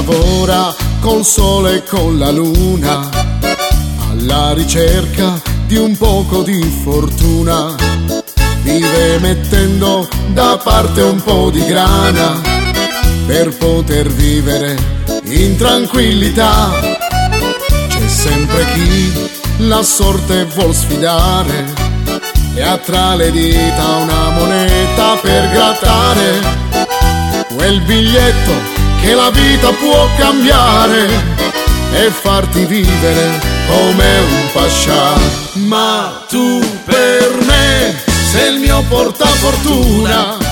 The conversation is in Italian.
lavora col sole e con la luna, alla ricerca di un poco di fortuna. Vive mettendo da parte un po' di grana per poter vivere in tranquillità. C'è sempre chi la sorte vuol sfidare e ha tra le dita una moneta per grattare quel biglietto che la vita può cambiare e farti vivere come un pascià. Ma tu per me sei il mio portafortuna,